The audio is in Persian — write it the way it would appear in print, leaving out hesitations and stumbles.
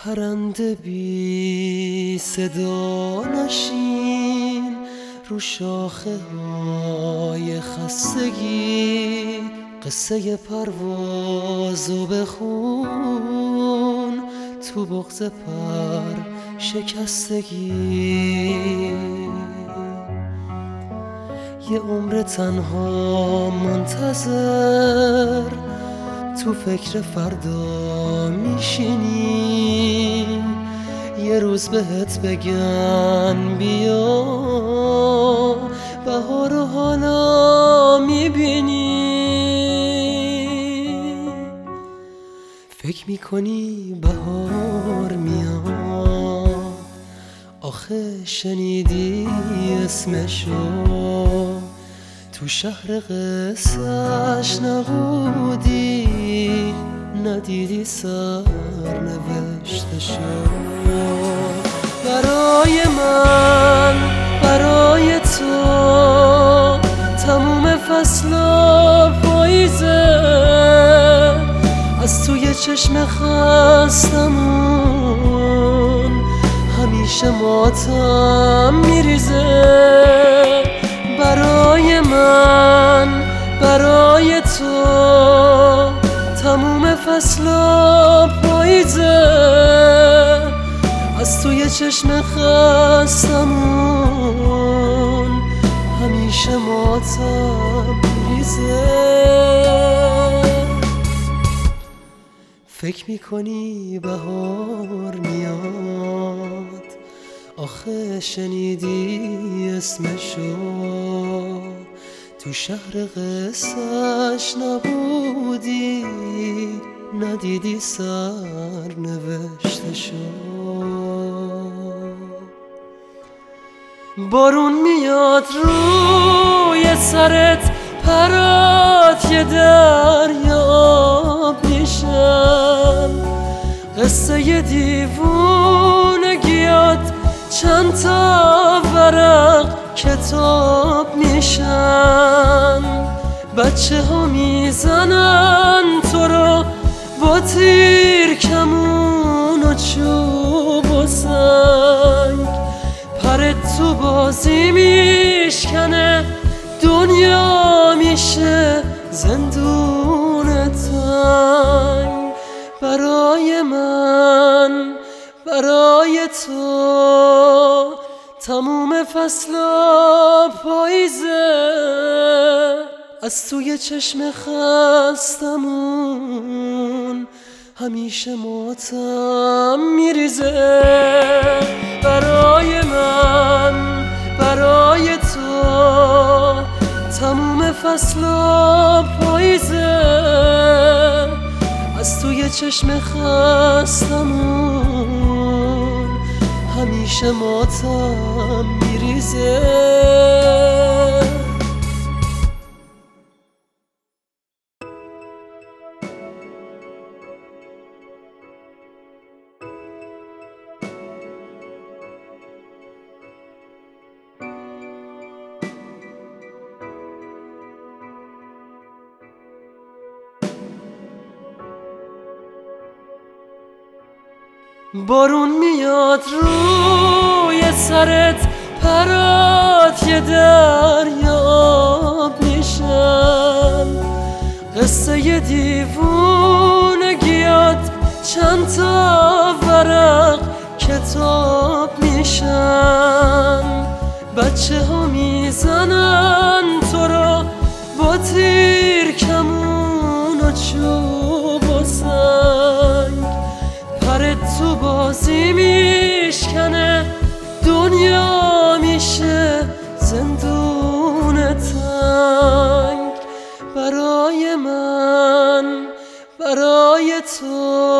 پرنده بی صدا نشین رو شاخه های خستگی، قصه پروازو بخون تو بغض پر شکستگی. یه عمر تنها منتظر تو فکر فردا میشینی، یه روز بهت بگن بیا بهارو حالا میبینی. فکر میکنی بهار میاد، آخه شنیدی اسمشو؟ تو شهر قصه‌اش نبودی، ندیدی سرنوشتشو. برای من، برای تو، تموم فصلا پاییزه، از توی چشم خستمون همیشه ماتم میریزه. برای من، برای تو، تموم فصلا پاییزه، از توی چشم خستمون همیشه ماتم میریزه. فکر میکنی بهار میاد، آخه شنیدی اسمشو؟ تو شهر قصه‌اش نبودی، ندیدی سرنوشتشو. بارون میاد روی سرت، پرات یه دریاب میشن، قصه دیوونگیات چند تا ورق کتاب میشن. بچه ها میزنن تو رو با تیر، کمون و چوب و سنگ، پرت تو بازی میشکنه، دنیا میشه زندون تنگ. برای من، برای تو، تموم فصلا پاییزه، از توی چشم خستمون همیشه ماتم میریزه. برای من، برای تو، تموم فصلا پاییزه، از توی چشم خستمون همیشه ماتم میریزه. بارون میاد روی سرت، پرات یه دریاب میشن، قصه دیوونگیات چند تا ورق کتاب میشن. بچه ها میزنن تو رو با تیر، کمون و چوب و سنگ، پرت تو بازی میشکنه، دنیا میشه زندون تنگ. برای من، برای تو،